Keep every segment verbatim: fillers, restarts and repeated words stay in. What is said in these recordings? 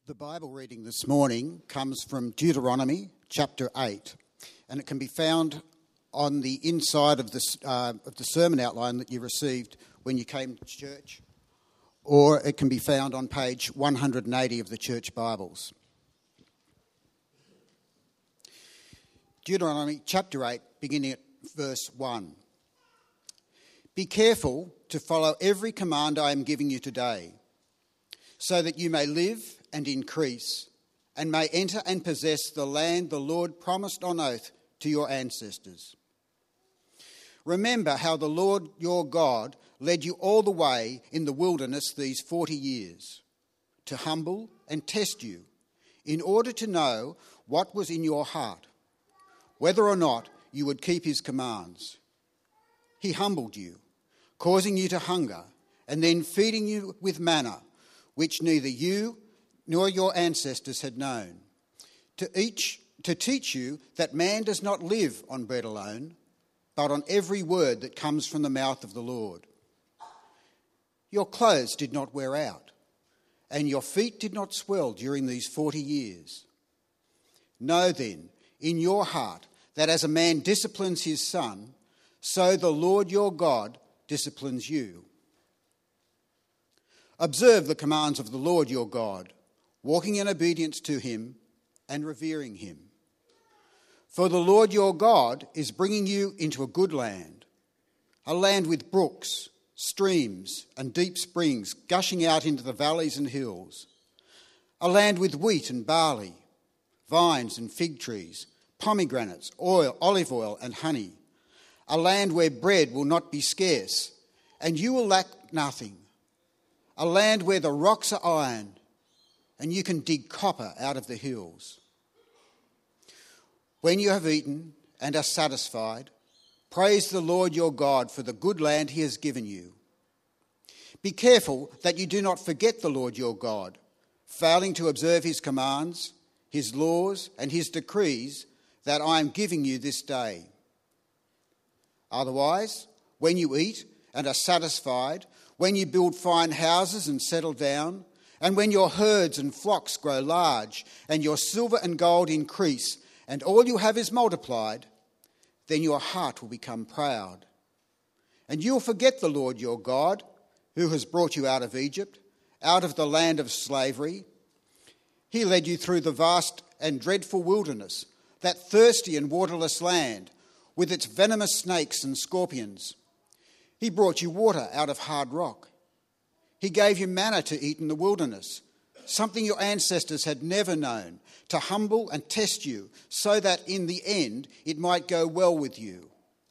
The Bible reading this morning comes from Deuteronomy chapter eight, and it can be found on the inside of, this, uh, of the sermon outline that you received when you came to church, or it can be found on page one hundred eighty of the church Bibles. Deuteronomy chapter eight, beginning at verse one. Be careful to follow every command I am giving you today, so that you may live and increase, and may enter and possess the land the Lord promised on oath to your ancestors. Remember how the Lord your God led you all the way in the wilderness these forty years, to humble and test you, in order to know what was in your heart, whether or not you would keep his commands. He humbled you, causing you to hunger, and then feeding you with manna, which neither you nor your ancestors had known, to each to teach you that man does not live on bread alone, but on every word that comes from the mouth of the Lord. Your clothes did not wear out, and your feet did not swell during these forty years. Know then in your heart that as a man disciplines his son, so the Lord your God disciplines you. Observe the commands of the Lord your God, walking in obedience to him and revering him. For the Lord your God is bringing you into a good land, a land with brooks, streams, and deep springs gushing out into the valleys and hills, a land with wheat and barley, vines and fig trees, pomegranates, oil, olive oil and honey, a land where bread will not be scarce, and you will lack nothing, a land where the rocks are iron, and you can dig copper out of the hills. When you have eaten and are satisfied, praise the Lord your God for the good land he has given you. Be careful that you do not forget the Lord your God, failing to observe his commands, his laws, and his decrees that I am giving you this day. Otherwise, when you eat and are satisfied, when you build fine houses and settle down, and when your herds and flocks grow large, and your silver and gold increase, and all you have is multiplied, then your heart will become proud. And you will forget the Lord your God, who has brought you out of Egypt, out of the land of slavery. He led you through the vast and dreadful wilderness, that thirsty and waterless land, with its venomous snakes and scorpions. He brought you water out of hard rock. He gave you manna to eat in the wilderness, something your ancestors had never known, to humble and test you, so that in the end it might go well with you.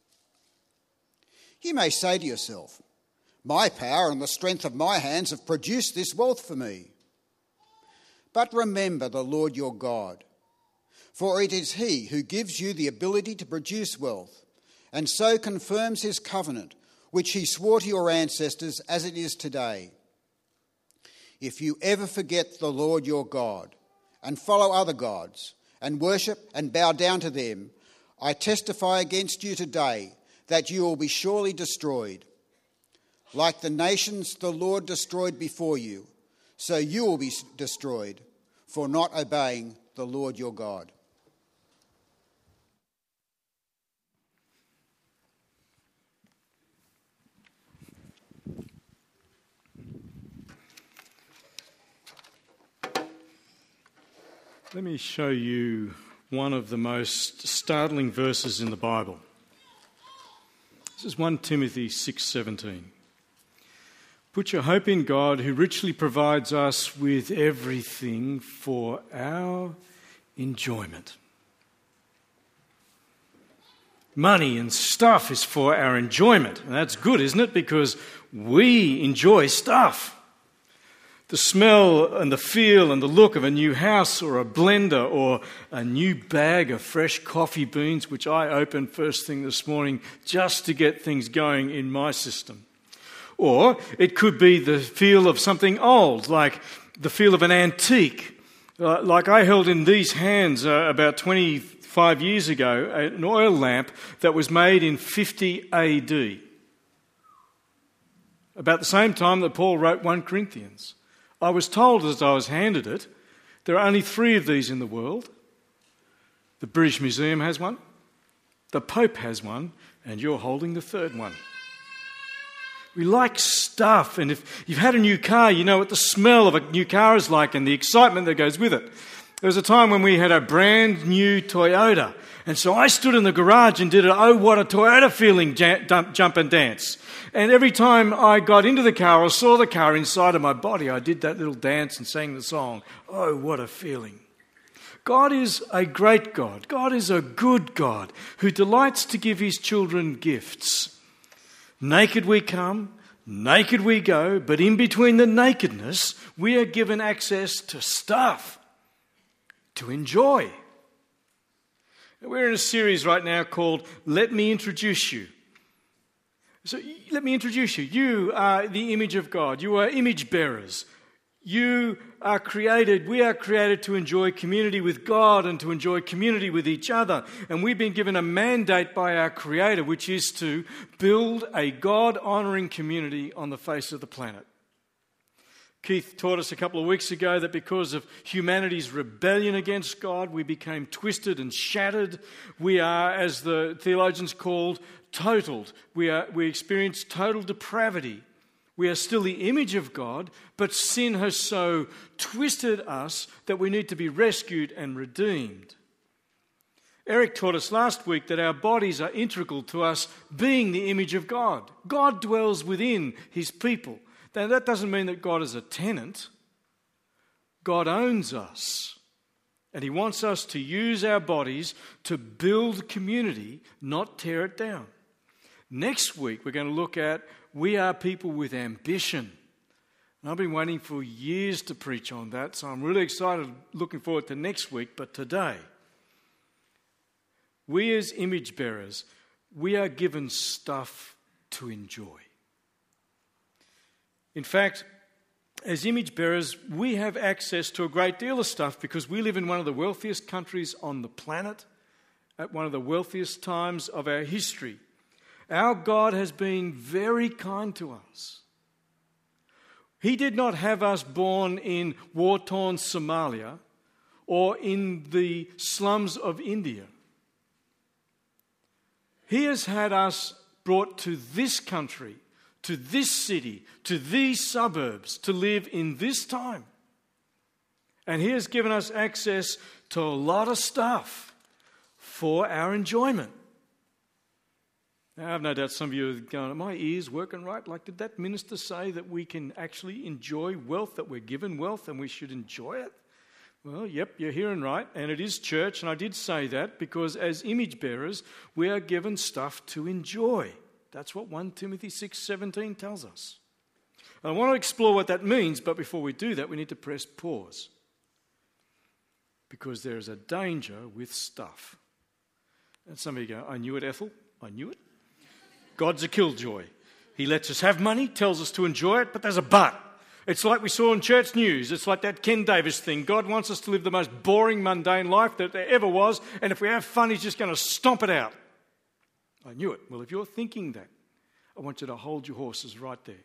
You may say to yourself, my power and the strength of my hands have produced this wealth for me. But remember the Lord your God, for it is he who gives you the ability to produce wealth, and so confirms his covenant, which he swore to your ancestors as it is today. If you ever forget the Lord your God and follow other gods and worship and bow down to them, I testify against you today that you will be surely destroyed. Like the nations the Lord destroyed before you, so you will be destroyed for not obeying the Lord your God. Let me show you one of the most startling verses in the Bible. This is First Timothy six seventeen. Put your hope in God, who richly provides us with everything for our enjoyment. Money and stuff is for our enjoyment, and that's good, isn't it? Because we enjoy stuff. The smell and the feel and the look of a new house or a blender or a new bag of fresh coffee beans, which I opened first thing this morning just to get things going in my system. Or it could be the feel of something old, like the feel of an antique. Uh, like I held in these hands uh, about twenty-five years ago an oil lamp that was made in fifty A D. About the same time that Paul wrote First Corinthians. I was told as I was handed it There are only three of these in the world. The British Museum has one, the Pope has one, and you're holding the third one. We like stuff, and if you've had a new car, you know what the smell of a new car is like and the excitement that goes with it. There was a time when we had a brand new Toyota, and so I stood in the garage and did an oh what a Toyota feeling jump and dance. And every time I got into the car or saw the car inside of my body, I did that little dance and sang the song, oh what a feeling. God is a great God. God is a good God who delights to give his children gifts. Naked we come, naked we go, but in between the nakedness, we are given access to stuff to enjoy. We're in a series right now called Let Me Introduce You. So let me introduce you. You are the image of God. You are image bearers. You are created, we are created to enjoy community with God and to enjoy community with each other. And we've been given a mandate by our Creator, which is to build a God-honouring community on the face of the planet. Keith taught us a couple of weeks ago that because of humanity's rebellion against God, we became twisted and shattered. We are, as the theologians called, totaled. We are, we experience total depravity. We are still the image of God, but sin has so twisted us that we need to be rescued and redeemed. Eric taught us last week that our bodies are integral to us being the image of God. God dwells within his people. Now, that doesn't mean that God is a tenant. God owns us. And he wants us to use our bodies to build community, not tear it down. Next week, we're going to look at we are people with ambition. And I've been waiting for years to preach on that, so I'm really excited, looking forward to next week. But today, we as image bearers, we are given stuff to enjoy. In fact, as image bearers, we have access to a great deal of stuff because we live in one of the wealthiest countries on the planet at one of the wealthiest times of our history. Our God has been very kind to us. He did not have us born in war-torn Somalia or in the slums of India. He has had us brought to this country, to this city, to these suburbs, to live in this time. And he has given us access to a lot of stuff for our enjoyment. Now, I have no doubt some of you are going, are my ears working right? Like, did that minister say that we can actually enjoy wealth, that we're given wealth and we should enjoy it? Well, yep, you're hearing right, and it is church, and I did say that because as image bearers, we are given stuff to enjoy. That's what First Timothy six seventeen tells us. And I want to explore what that means, but before we do that, we need to press pause. Because there is a danger with stuff. And some of you go, I knew it, Ethel, I knew it. God's a killjoy. He lets us have money, tells us to enjoy it, but there's a but. It's like we saw in church news. It's like that Ken Davis thing. God wants us to live the most boring, mundane life that there ever was, and if we have fun, he's just going to stomp it out. I knew it. Well, if you're thinking that, I want you to hold your horses right there.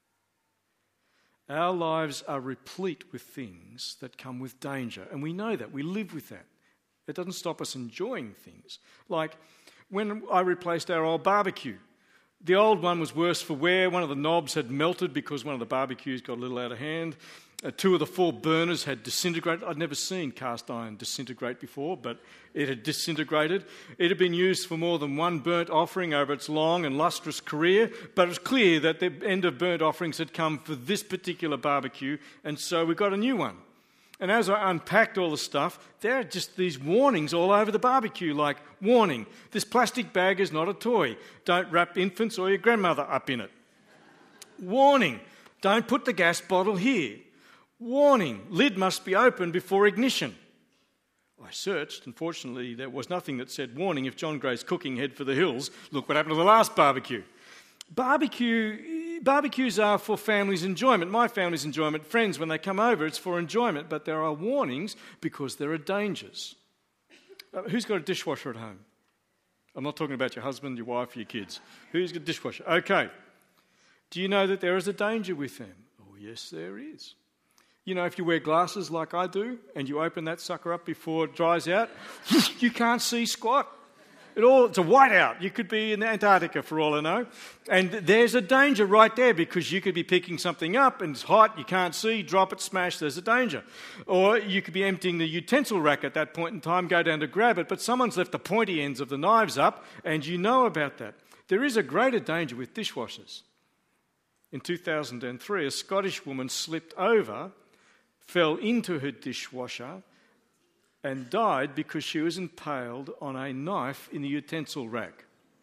Our lives are replete with things that come with danger, and we know that. We live with that. It doesn't stop us enjoying things. Like when I replaced our old barbecue. The old one was worse for wear. One of the knobs had melted because one of the barbecues got a little out of hand. Uh, two of the four burners had disintegrated. I'd never seen cast iron disintegrate before, but it had disintegrated. It had been used for more than one burnt offering over its long and lustrous career, but it was clear that the end of burnt offerings had come for this particular barbecue, and so we got a new one. And as I unpacked all the stuff, there are just these warnings all over the barbecue, like, warning, this plastic bag is not a toy. Don't wrap infants or your grandmother up in it. Warning, don't put the gas bottle here. Warning, lid must be opened before ignition. I searched, and fortunately there was nothing that said, warning, if John Gray's cooking, head for the hills. Look what happened to the last barbecue. Barbecue, barbecues are for family's enjoyment. My family's enjoyment. Friends, when they come over, it's for enjoyment, but there are warnings because there are dangers. Uh, who's got a dishwasher at home? I'm not talking about your husband, your wife, your kids. Who's got a dishwasher? Okay. Do you know that there is a danger with them? Oh, yes, there is. You know, if you wear glasses like I do and you open that sucker up before it dries out, you can't see squat. It all, it's a whiteout. You could be in Antarctica for all I know. And there's a danger right there because you could be picking something up and it's hot, you can't see, drop it, smash, there's a danger. Or you could be emptying the utensil rack at that point in time, go down to grab it, but someone's left the pointy ends of the knives up and you know about that. There is a greater danger with dishwashers. In two thousand three, a Scottish woman slipped over, fell into her dishwasher and died because she was impaled on a knife in the utensil rack.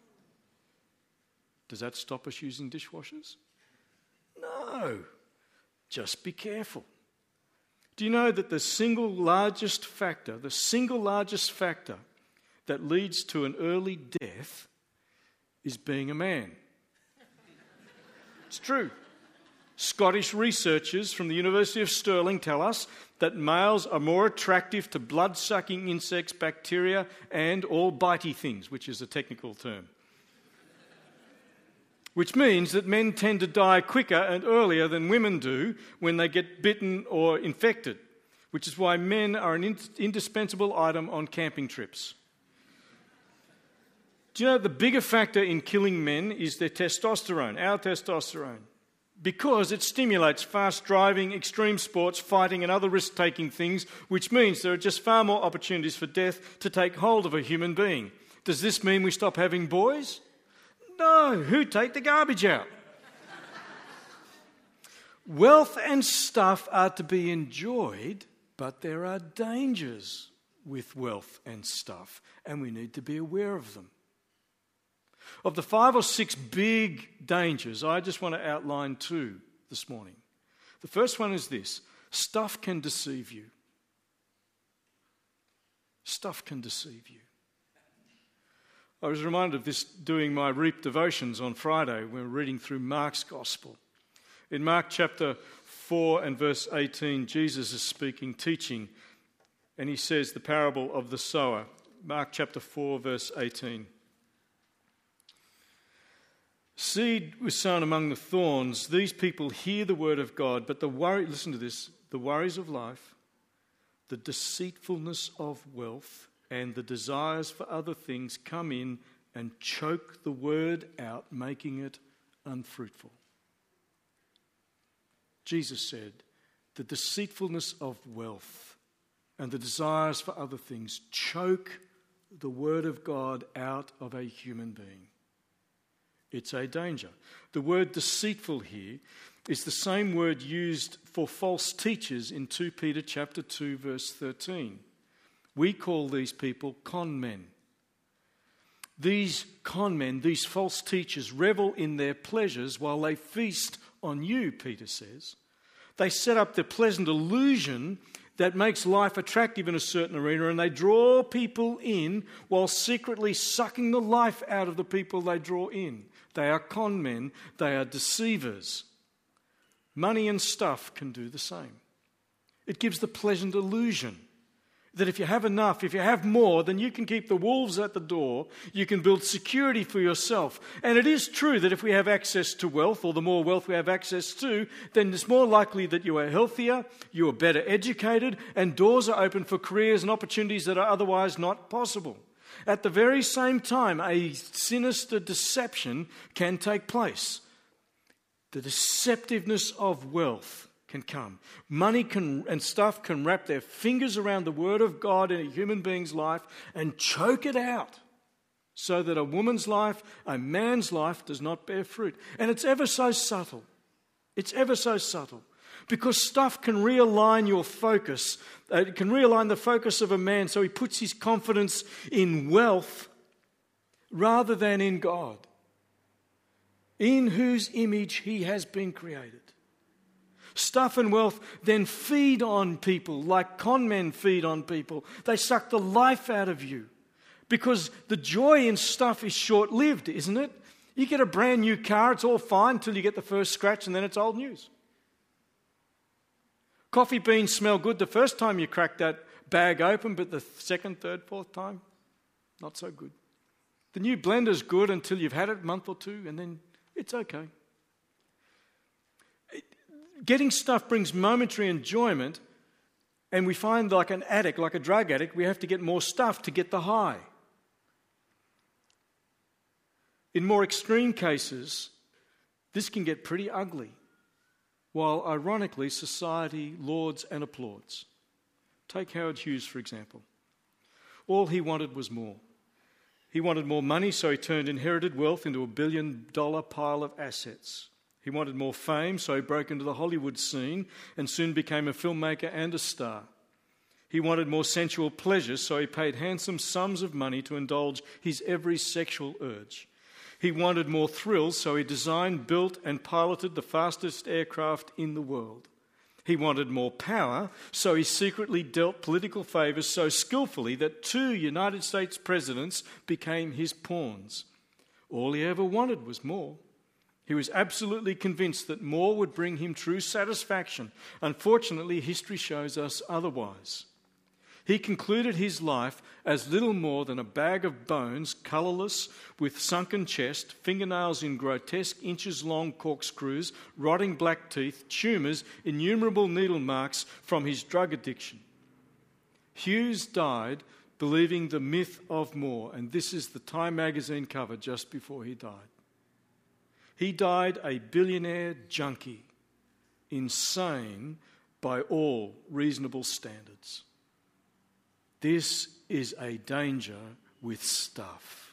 Does that stop us using dishwashers? No. Just be careful. Do you know that the single largest factor, the single largest factor that leads to an early death is being a man? It's true. Scottish researchers from the University of Stirling tell us that males are more attractive to blood-sucking insects, bacteria, and all bitey things, which is a technical term. Which means that men tend to die quicker and earlier than women do when they get bitten or infected, which is why men are an indispensable item on camping trips. Do you know the bigger factor in killing men is their testosterone, our testosterone? Because it stimulates fast driving, extreme sports, fighting and other risk-taking things, which means there are just far more opportunities for death to take hold of a human being. Does this mean we stop having boys? No. Who take the garbage out? Wealth and stuff are to be enjoyed, but there are dangers with wealth and stuff, and we need to be aware of them. Of the five or six big dangers, I just want to outline two this morning. The first one is this: stuff can deceive you. Stuff can deceive you. I was reminded of this doing my Reap devotions on Friday when we were reading through Mark's Gospel. In Mark chapter four and verse eighteen, Jesus is speaking, teaching, and he says the parable of the sower. Mark chapter four, verse eighteen. Seed was sown among the thorns. These people hear the word of God, but the worry, listen to this, the worries of life, the deceitfulness of wealth, and the desires for other things come in and choke the word out, making it unfruitful. Jesus said, the deceitfulness of wealth and the desires for other things choke the word of God out of a human being. It's a danger. The word deceitful here is the same word used for false teachers in Second Peter chapter two, verse thirteen. We call these people con men. These con men, these false teachers, revel in their pleasures while they feast on you, Peter says. They set up the pleasant illusion that makes life attractive in a certain arena, and they draw people in while secretly sucking the life out of the people they draw in. They are con men, they are deceivers. Money and stuff can do the same. It gives the pleasant illusion that if you have enough, if you have more, then you can keep the wolves at the door, you can build security for yourself. And it is true that if we have access to wealth, or the more wealth we have access to, then it's more likely that you are healthier, you are better educated, and doors are open for careers and opportunities that are otherwise not possible. At the very same time, a sinister deception can take place. The deceptiveness of wealth can come. Money can, and stuff can wrap their fingers around the word of God in a human being's life and choke it out so that a woman's life, a man's life does not bear fruit. And it's ever so subtle. It's ever so subtle. Because stuff can realign your focus. Uh, it can realign the focus of a man so he puts his confidence in wealth rather than in God, in whose image he has been created. Stuff and wealth then feed on people like con men feed on people. They suck the life out of you because the joy in stuff is short-lived, isn't it? You get a brand new car, it's all fine until you get the first scratch and then it's old news. Coffee beans smell good the first time you crack that bag open, but the second, third, fourth time, not so good. The new blender's good until you've had it a month or two, and then it's okay. It, getting stuff brings momentary enjoyment, and we find like an addict, like a drug addict, we have to get more stuff to get the high. In more extreme cases, this can get pretty ugly, while ironically society lauds and applauds. Take Howard Hughes, for example. All he wanted was more. He wanted more money, so he turned inherited wealth into a billion-dollar pile of assets. He wanted more fame, so he broke into the Hollywood scene and soon became a filmmaker and a star. He wanted more sensual pleasure, so he paid handsome sums of money to indulge his every sexual urge. He wanted more thrills, so he designed, built and piloted the fastest aircraft in the world. He wanted more power, so he secretly dealt political favours so skillfully that two United States presidents became his pawns. All he ever wanted was more. He was absolutely convinced that more would bring him true satisfaction. Unfortunately, history shows us otherwise. He concluded his life as little more than a bag of bones, colourless, with sunken chest, fingernails in grotesque inches-long corkscrews, rotting black teeth, tumours, innumerable needle marks from his drug addiction. Hughes died believing the myth of more, and this is the Time magazine cover just before he died. He died a billionaire junkie, insane by all reasonable standards. This is a danger with stuff.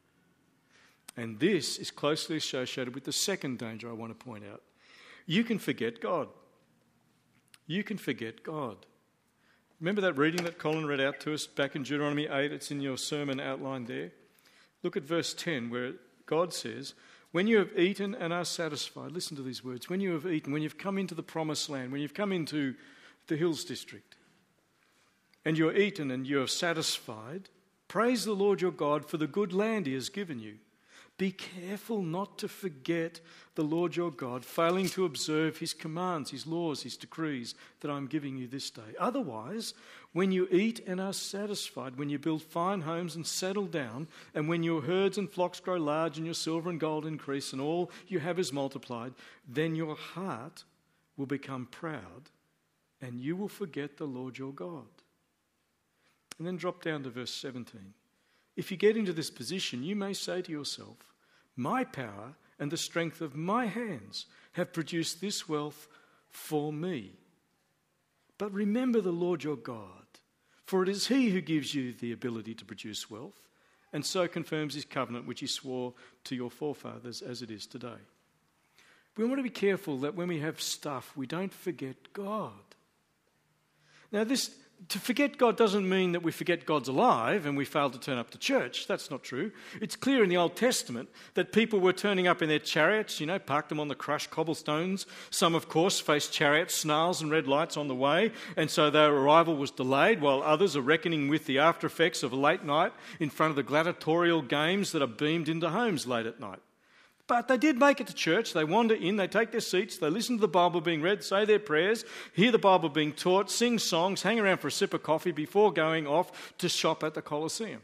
And this is closely associated with the second danger I want to point out. You can forget God. You can forget God. Remember that reading that Colin read out to us back in Deuteronomy eight? It's in your sermon outline there. Look at verse ten where God says, when you have eaten and are satisfied, listen to these words, when you have eaten, when you've come into the promised land, when you've come into the Hills District, and you are eaten and you are satisfied, praise the Lord your God for the good land he has given you. Be careful not to forget the Lord your God, failing to observe his commands, his laws, his decrees that I'm giving you this day. Otherwise, when you eat and are satisfied, when you build fine homes and settle down, and when your herds and flocks grow large and your silver and gold increase and all you have is multiplied, then your heart will become proud and you will forget the Lord your God. And then drop down to verse seventeen. If you get into this position, you may say to yourself, my power and the strength of my hands have produced this wealth for me. But remember the Lord your God, for it is he who gives you the ability to produce wealth, and so confirms his covenant which he swore to your forefathers as it is today. We want to be careful that when we have stuff, we don't forget God. Now this... To forget God doesn't mean that we forget God's alive and we fail to turn up to church. That's not true. It's clear in the Old Testament that people were turning up in their chariots, you know, parked them on the crushed cobblestones. Some, of course, faced chariot snarls and red lights on the way, and so their arrival was delayed, while others are reckoning with the after effects of a late night in front of the gladiatorial games that are beamed into homes late at night. But they did make it to church. They wander in, they take their seats, they listen to the Bible being read, say their prayers, hear the Bible being taught, sing songs, hang around for a sip of coffee before going off to shop at the Colosseum.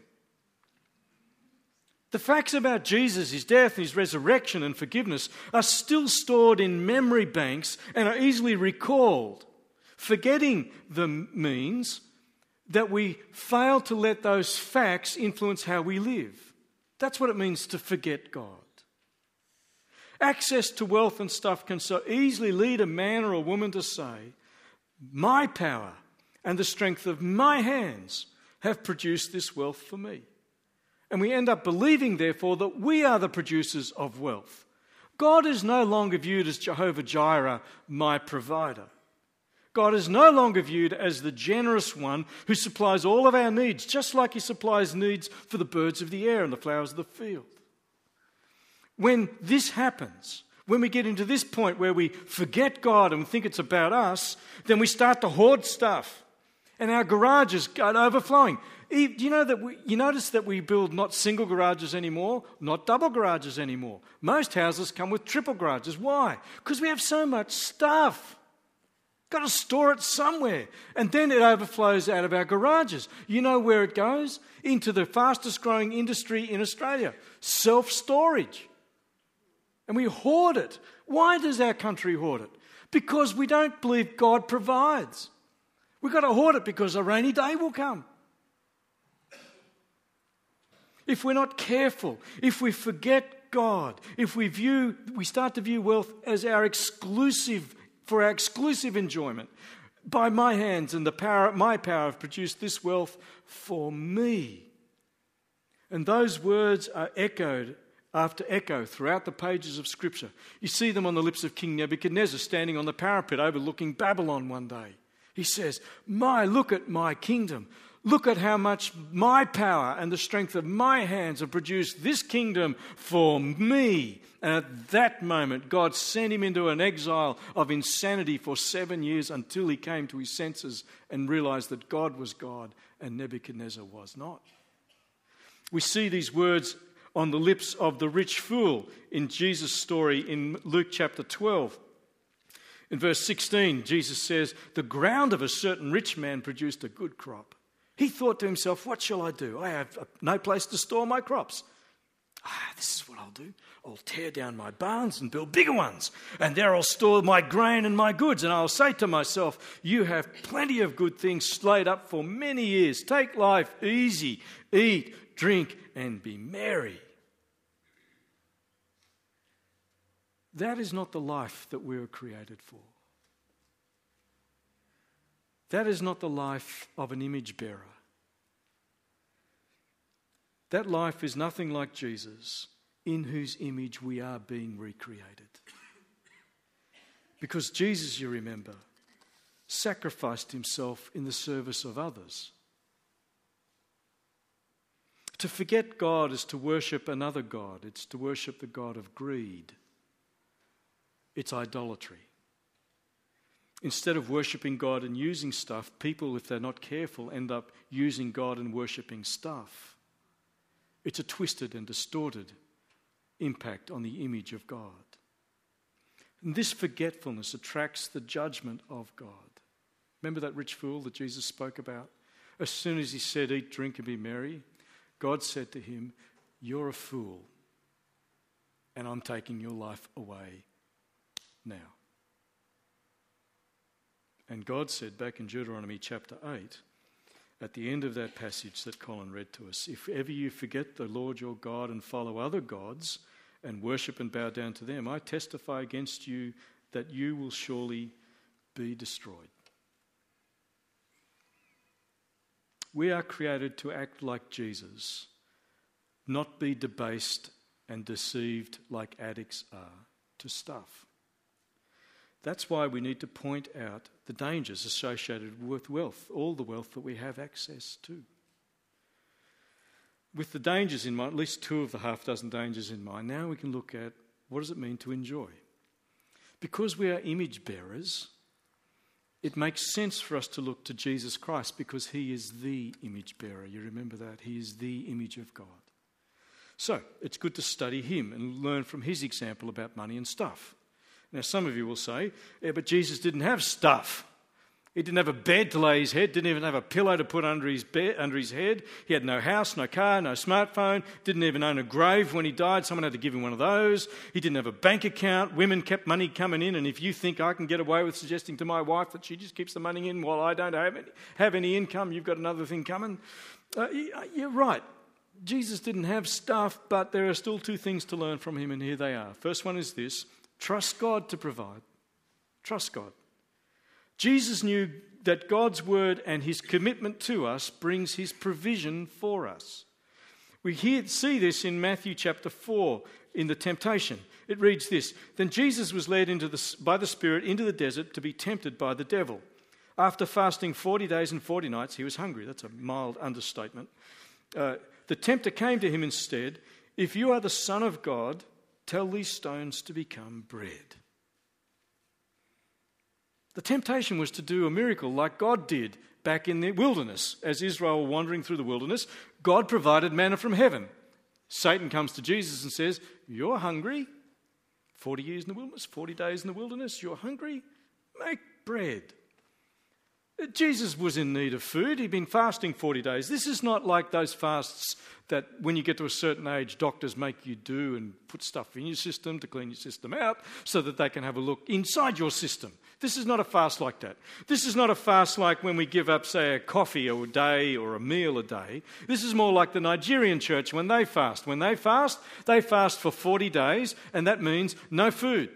The facts about Jesus, his death, his resurrection and forgiveness are still stored in memory banks and are easily recalled. Forgetting them means that we fail to let those facts influence how we live. That's what it means to forget God. Access to wealth and stuff can so easily lead a man or a woman to say, my power and the strength of my hands have produced this wealth for me. And we end up believing, therefore, that we are the producers of wealth. God is no longer viewed as Jehovah Jireh, my provider. God is no longer viewed as the generous one who supplies all of our needs, just like he supplies needs for the birds of the air and the flowers of the field. When this happens, when we get into this point where we forget God and we think it's about us, then we start to hoard stuff and our garages go overflowing. Do you know that we, you notice that we build not single garages anymore, not double garages anymore. Most houses come with triple garages. Why? Because we have so much stuff. Got to store it somewhere. And then it overflows out of our garages. You know where it goes? Into the fastest growing industry in Australia, self-storage. And we hoard it. Why does our country hoard it? Because we don't believe God provides. We've got to hoard it because a rainy day will come. If we're not careful, if we forget God, if we view, we start to view wealth as our exclusive, for our exclusive enjoyment, by my hands and the power, my power have produced this wealth for me. And those words are echoed after echo throughout the pages of Scripture. You see them on the lips of King Nebuchadnezzar standing on the parapet overlooking Babylon one day. He says, "My, look at my kingdom. Look at how much my power and the strength of my hands have produced this kingdom for me." And at that moment, God sent him into an exile of insanity for seven years until he came to his senses and realized that God was God and Nebuchadnezzar was not. We see these words on the lips of the rich fool in Jesus' story in Luke chapter twelve. In verse sixteen, Jesus says, "The ground of a certain rich man produced a good crop. He thought to himself, 'What shall I do? I have no place to store my crops. Ah, this is what I'll do. I'll tear down my barns and build bigger ones, and there I'll store my grain and my goods. And I'll say to myself, you have plenty of good things laid up for many years. Take life easy, eat, drink, and be merry.'" That is not the life that we were created for. That is not the life of an image bearer. That life is nothing like Jesus, in whose image we are being recreated. Because Jesus, you remember, sacrificed himself in the service of others. To forget God is to worship another God. It's to worship the God of greed. It's idolatry. Instead of worshipping God and using stuff, people, if they're not careful, end up using God and worshipping stuff. It's a twisted and distorted impact on the image of God. And this forgetfulness attracts the judgment of God. Remember that rich fool that Jesus spoke about? As soon as he said, "Eat, drink, and be merry," God said to him, "You're a fool, and I'm taking your life away now." And God said back in Deuteronomy chapter eight, at the end of that passage that Colin read to us, "If ever you forget the Lord your God and follow other gods and worship and bow down to them, I testify against you that you will surely be destroyed." We are created to act like Jesus, not be debased and deceived like addicts are to stuff. That's why we need to point out the dangers associated with wealth, all the wealth that we have access to. With the dangers in mind, at least two of the half dozen dangers in mind, now we can look at what does it mean to enjoy. Because we are image bearers, it makes sense for us to look to Jesus Christ because he is the image bearer. You remember that? He is the image of God. So it's good to study him and learn from his example about money and stuff. Now, some of you will say, yeah, but Jesus didn't have stuff. He didn't have a bed to lay his head, didn't even have a pillow to put under his bed, under his head. He had no house, no car, no smartphone, didn't even own a grave when he died. Someone had to give him one of those. He didn't have a bank account. Women kept money coming in, and if you think I can get away with suggesting to my wife that she just keeps the money in while I don't have any, have any income, you've got another thing coming. Uh, you're right. Jesus didn't have stuff, but there are still two things to learn from him, and here they are. First one is this. Trust God to provide. Trust God. Jesus knew that God's word and his commitment to us brings his provision for us. We hear, see this in Matthew chapter four in the temptation. It reads this: "Then Jesus was led into the, by the Spirit into the desert to be tempted by the devil. After fasting forty days and forty nights, he was hungry." That's a mild understatement. Uh, the tempter came to him and said, "If you are the Son of God, tell these stones to become bread." The temptation was to do a miracle like God did back in the wilderness. As Israel were wandering through the wilderness, God provided manna from heaven. Satan comes to Jesus and says, "You're hungry. forty years in the wilderness, forty days in the wilderness. You're hungry? Make bread." Jesus was in need of food. He'd been fasting forty days. This is not like those fasts that when you get to a certain age, doctors make you do and put stuff in your system to clean your system out so that they can have a look inside your system. This is not a fast like that. This is not a fast like when we give up, say, a coffee a day or a meal a day. This is more like the Nigerian church when they fast. When they fast, they fast for forty days, and that means no food.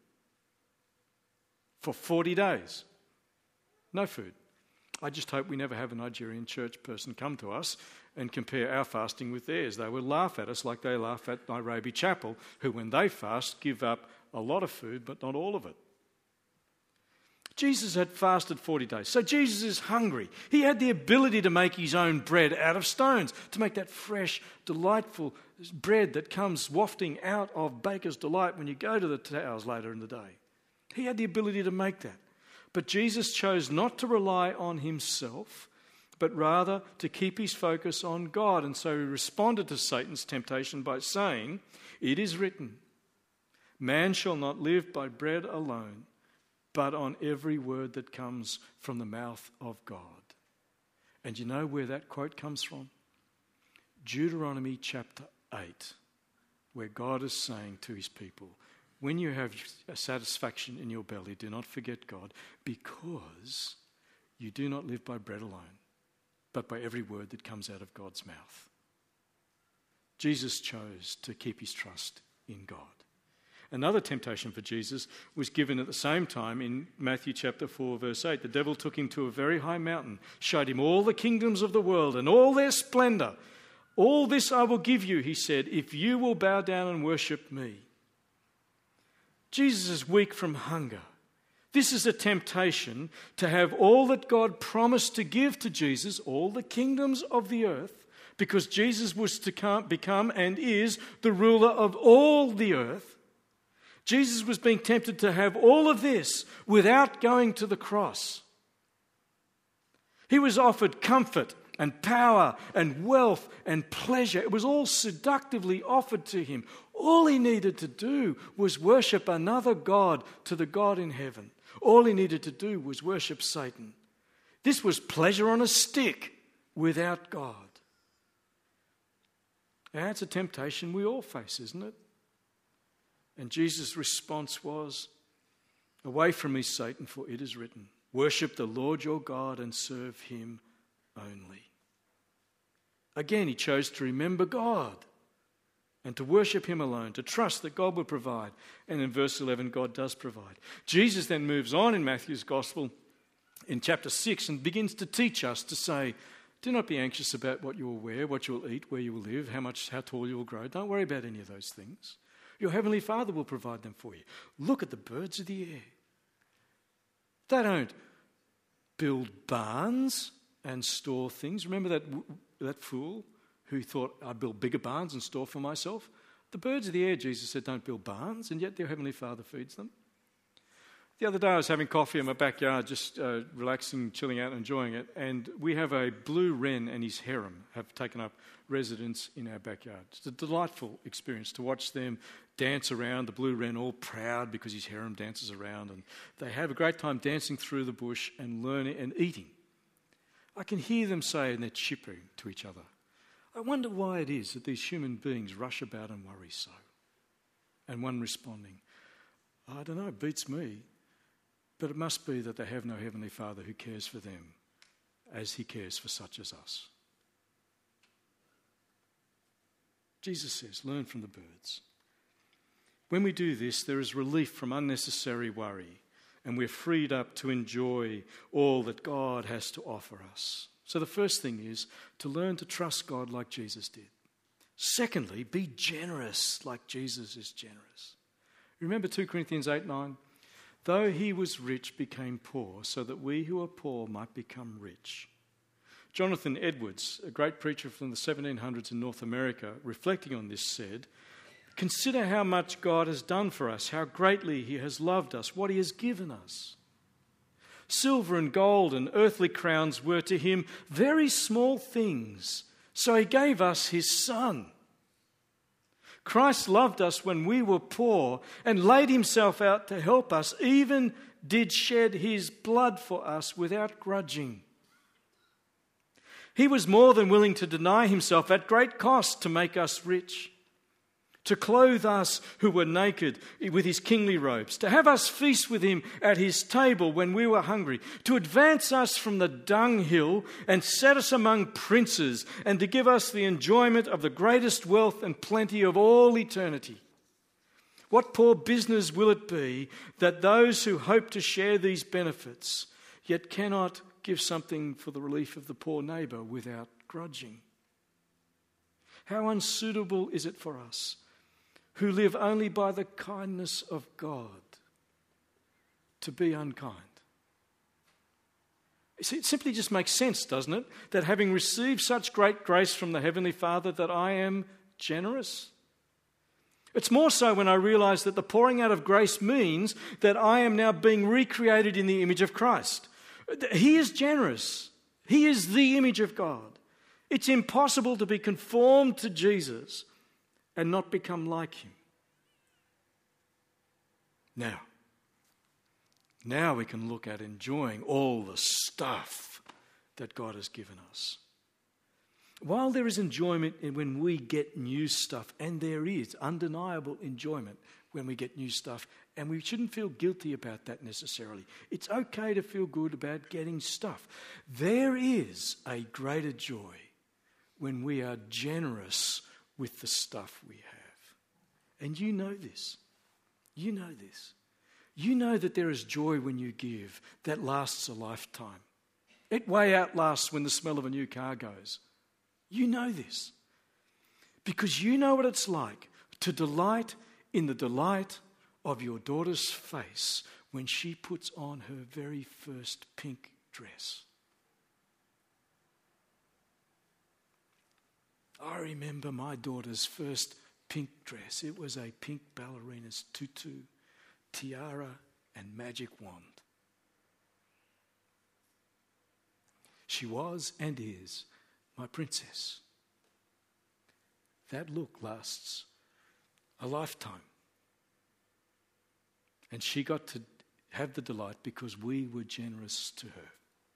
For forty days. No food. I just hope we never have a Nigerian church person come to us and compare our fasting with theirs. They would laugh at us like they laugh at Nairobi Chapel, who when they fast give up a lot of food but not all of it. Jesus had fasted forty days. So Jesus is hungry. He had the ability to make his own bread out of stones, to make that fresh, delightful bread that comes wafting out of Baker's Delight when you go to the towers later in the day. He had the ability to make that. But Jesus chose not to rely on himself, but rather to keep his focus on God. And so he responded to Satan's temptation by saying, "It is written, man shall not live by bread alone, but on every word that comes from the mouth of God." And you know where that quote comes from? Deuteronomy chapter eight, where God is saying to his people, when you have a satisfaction in your belly, do not forget God, because you do not live by bread alone, but by every word that comes out of God's mouth. Jesus chose to keep his trust in God. Another temptation for Jesus was given at the same time in Matthew chapter four, verse eight. The devil took him to a very high mountain, showed him all the kingdoms of the world and all their splendor. "All this I will give you," he said, "if you will bow down and worship me." Jesus is weak from hunger. This is a temptation to have all that God promised to give to Jesus, all the kingdoms of the earth, because Jesus was to come, become and is the ruler of all the earth. Jesus was being tempted to have all of this without going to the cross. He was offered comfort and power and wealth and pleasure. It was all seductively offered to him. All he needed to do was worship another God to the God in heaven. All he needed to do was worship Satan. This was pleasure on a stick without God. Now, it's a temptation we all face, isn't it? And Jesus' response was, "Away from me, Satan, for it is written, worship the Lord your God and serve him only." Again, he chose to remember God and to worship him alone, to trust that God will provide. And in verse eleven, God does provide. Jesus then moves on in Matthew's Gospel in chapter six and begins to teach us to say, do not be anxious about what you will wear, what you will eat, where you will live, how much, how tall you will grow. Don't worry about any of those things. Your heavenly Father will provide them for you. Look at the birds of the air. They don't build barns and store things. Remember that that fool who thought, I build bigger barns and store for myself? The birds of the air, Jesus said, don't build barns, and yet their heavenly Father feeds them. The other day I was having coffee in my backyard, just uh, relaxing, chilling out, enjoying it, and we have a blue wren and his harem have taken up residence in our backyard. It's a delightful experience to watch them dance around, the blue wren all proud because his harem dances around, and they have a great time dancing through the bush and learning and eating. I can hear them say, and they're chippering to each other, I wonder why it is that these human beings rush about and worry so. And one responding, I don't know, it beats me. But it must be that they have no heavenly Father who cares for them as he cares for such as us. Jesus says, learn from the birds. When we do this, there is relief from unnecessary worry, and we're freed up to enjoy all that God has to offer us. So the first thing is to learn to trust God like Jesus did. Secondly, be generous like Jesus is generous. Remember two Corinthians eight nine? Though he was rich, became poor, so that we who are poor might become rich. Jonathan Edwards, a great preacher from the seventeen hundreds in North America, reflecting on this said, consider how much God has done for us, how greatly he has loved us, what he has given us. Silver and gold and earthly crowns were to him very small things, so he gave us his Son. Christ loved us when we were poor and laid himself out to help us, even did shed his blood for us without grudging. He was more than willing to deny himself at great cost to make us rich. to clothe us who were naked with his kingly robes, to have us feast with him at his table when we were hungry, to advance us from the dunghill and set us among princes, and to give us the enjoyment of the greatest wealth and plenty of all eternity. What poor business will it be that those who hope to share these benefits yet cannot give something for the relief of the poor neighbour without grudging? How unsuitable is it for us, who live only by the kindness of God, to be unkind? See, it simply just makes sense, doesn't it, that having received such great grace from the Heavenly Father, that I am generous. It's more so when I realise that the pouring out of grace means that I am now being recreated in the image of Christ. He is generous. He is the image of God. It's impossible to be conformed to Jesus and not become like him. Now, now we can look at enjoying all the stuff that God has given us. While there is enjoyment in when we get new stuff, and there is undeniable enjoyment when we get new stuff, and we shouldn't feel guilty about that necessarily. It's okay to feel good about getting stuff. There is a greater joy when we are generous with the stuff we have. And you know this. You know this. You know that there is joy when you give that lasts a lifetime. It way outlasts when the smell of a new car goes. You know this. Because you know what it's like to delight in the delight of your daughter's face when she puts on her very first pink dress. I remember my daughter's first pink dress. It was a pink ballerina's tutu, tiara, and magic wand. She was and is my princess. That look lasts a lifetime. And she got to have the delight because we were generous to her.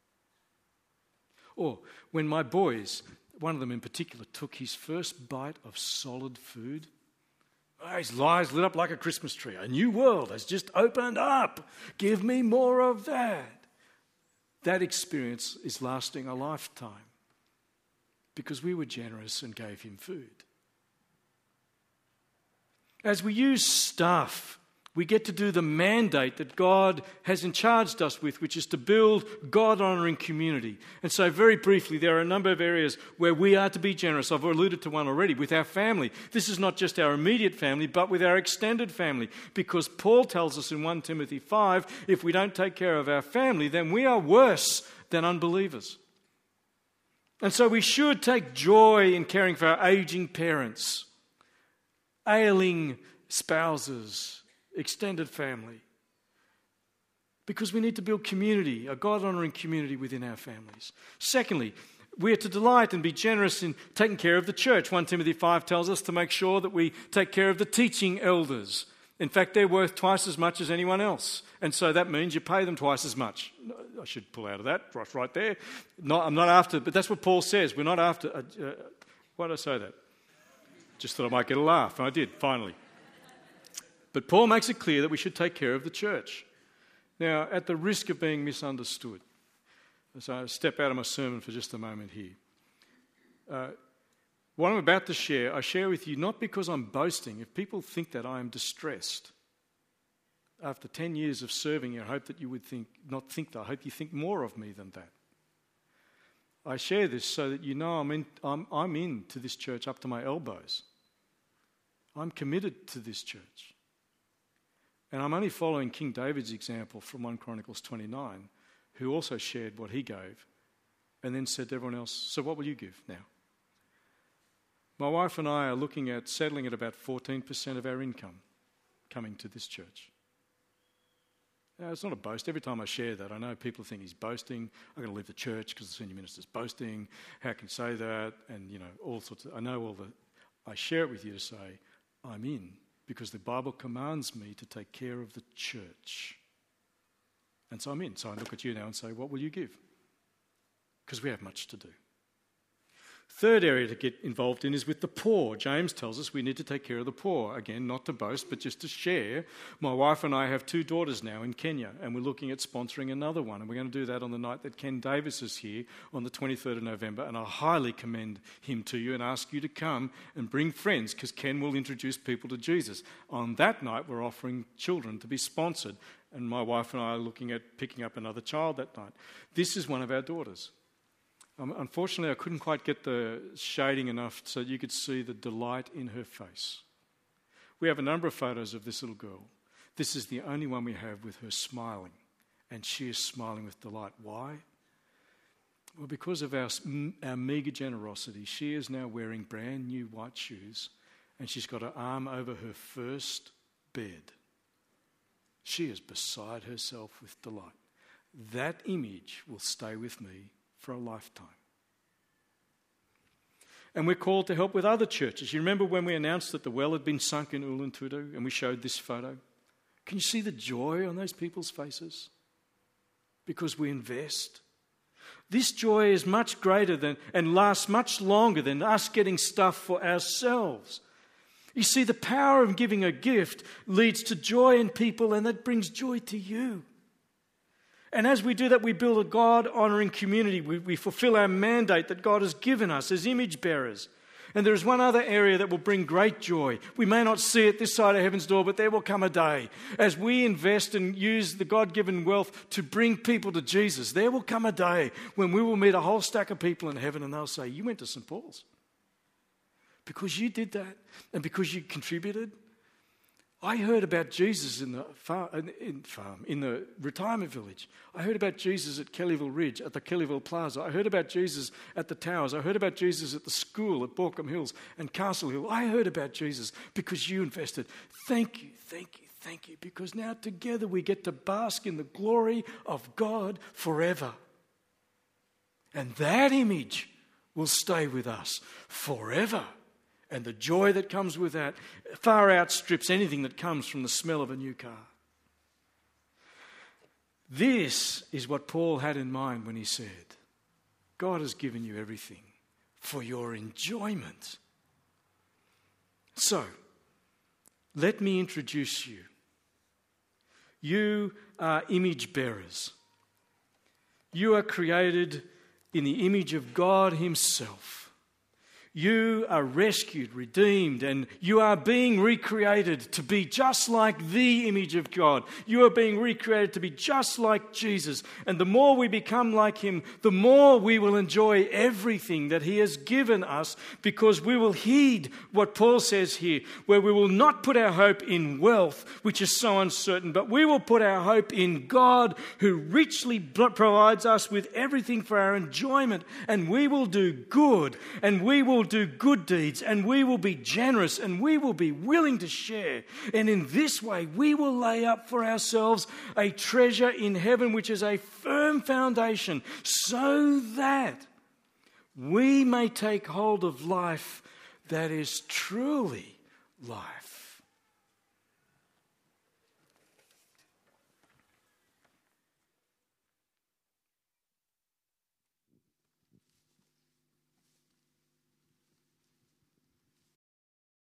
Or when my boys, one of them in particular, took his first bite of solid food, oh, his eyes lit up like a Christmas tree. A new world has just opened up. Give me more of that. That experience is lasting a lifetime because we were generous and gave him food. As we use stuff, we get to do the mandate that God has charged us with, which is to build God-honouring community. And so very briefly, there are a number of areas where we are to be generous. I've alluded to one already, with our family. This is not just our immediate family, but with our extended family. Because Paul tells us in First Timothy five, if we don't take care of our family, then we are worse than unbelievers. And so we should take joy in caring for our aging parents, ailing spouses, extended family, because we need to build community, a God-honouring community within our families. Secondly, we are to delight and be generous in taking care of the church. First Timothy five tells us to make sure that we take care of the teaching elders. In fact, they're worth twice as much as anyone else, and so that means you pay them twice as much. I should pull out of that right, right there. Not, I'm not after, but that's what Paul says. We're not after. Uh, uh, why did I say that? Just thought I might get a laugh, and I did finally. But Paul makes it clear that we should take care of the church. Now, at the risk of being misunderstood, so I step out of my sermon for just a moment here. Uh, what I'm about to share, I share with you not because I'm boasting. If people think that, I am distressed. After ten years of serving, I hope that you would think, not think that, I hope you think more of me than that. I share this so that you know I'm in, I'm, I'm in to this church up to my elbows. I'm committed to this church. And I'm only following King David's example from First Chronicles twenty-nine, who also shared what he gave and then said to everyone else, so what will you give now? My wife and I are looking at settling at about fourteen percent of our income coming to this church. Now, it's not a boast. Every time I share that, I know people think he's boasting. I'm going to leave the church because the senior minister's boasting. How can you say that? And, you know, all sorts of... I know all the... I share it with you to say, I'm in. Because the Bible commands me to take care of the church. And so I'm in. So I look at you now and say, what will you give? Because we have much to do. Third area to get involved in is with the poor. James tells us we need to take care of the poor. Again, not to boast, but just to share. My wife and I have two daughters now in Kenya, and we're looking at sponsoring another one. And we're going to do that on the night that Ken Davis is here on the twenty-third of November. And I highly commend him to you and ask you to come and bring friends, because Ken will introduce people to Jesus. On that night, we're offering children to be sponsored. And my wife and I are looking at picking up another child that night. This is one of our daughters. Um, unfortunately, I couldn't quite get the shading enough so you could see the delight in her face. We have a number of photos of this little girl. This is the only one we have with her smiling, and she is smiling with delight. Why? Well, because of our, our meagre generosity, she is now wearing brand new white shoes, and she's got her arm over her first bed. She is beside herself with delight. That image will stay with me for a lifetime. And we're called to help with other churches. You remember when we announced that the well had been sunk in Uluwatu and we showed this photo? Can you see the joy on those people's faces? Because we invest. This joy is much greater than and lasts much longer than us getting stuff for ourselves. You see, the power of giving a gift leads to joy in people, and that brings joy to you. And as we do that, we build a God-honouring community. We, we fulfill our mandate that God has given us as image bearers. And there is one other area that will bring great joy. We may not see it this side of heaven's door, but there will come a day as we invest and use the God-given wealth to bring people to Jesus. There will come a day when we will meet a whole stack of people in heaven, and they'll say, "You went to Saint Paul's because you did that and because you contributed." I heard about Jesus in the farm, in, farm, in the retirement village. I heard about Jesus at Kellyville Ridge, at the Kellyville Plaza. I heard about Jesus at the Towers. I heard about Jesus at the school at Borkham Hills and Castle Hill. I heard about Jesus because you invested. Thank you, thank you, thank you, because now together we get to bask in the glory of God forever. And that image will stay with us forever. And the joy that comes with that far outstrips anything that comes from the smell of a new car. This is what Paul had in mind when he said, God has given you everything for your enjoyment. So, let me introduce you. You are image bearers. You are created in the image of God Himself. You are rescued, redeemed, and you are being recreated to be just like the image of God. You are being recreated to be just like Jesus. And the more we become like Him, the more we will enjoy everything that He has given us, because we will heed what Paul says here, where we will not put our hope in wealth, which is so uncertain, but we will put our hope in God, who richly provides us with everything for our enjoyment. And we will do good, and we will do good deeds, and we will be generous, and we will be willing to share. And in this way, we will lay up for ourselves a treasure in heaven, which is a firm foundation, so that we may take hold of life that is truly life.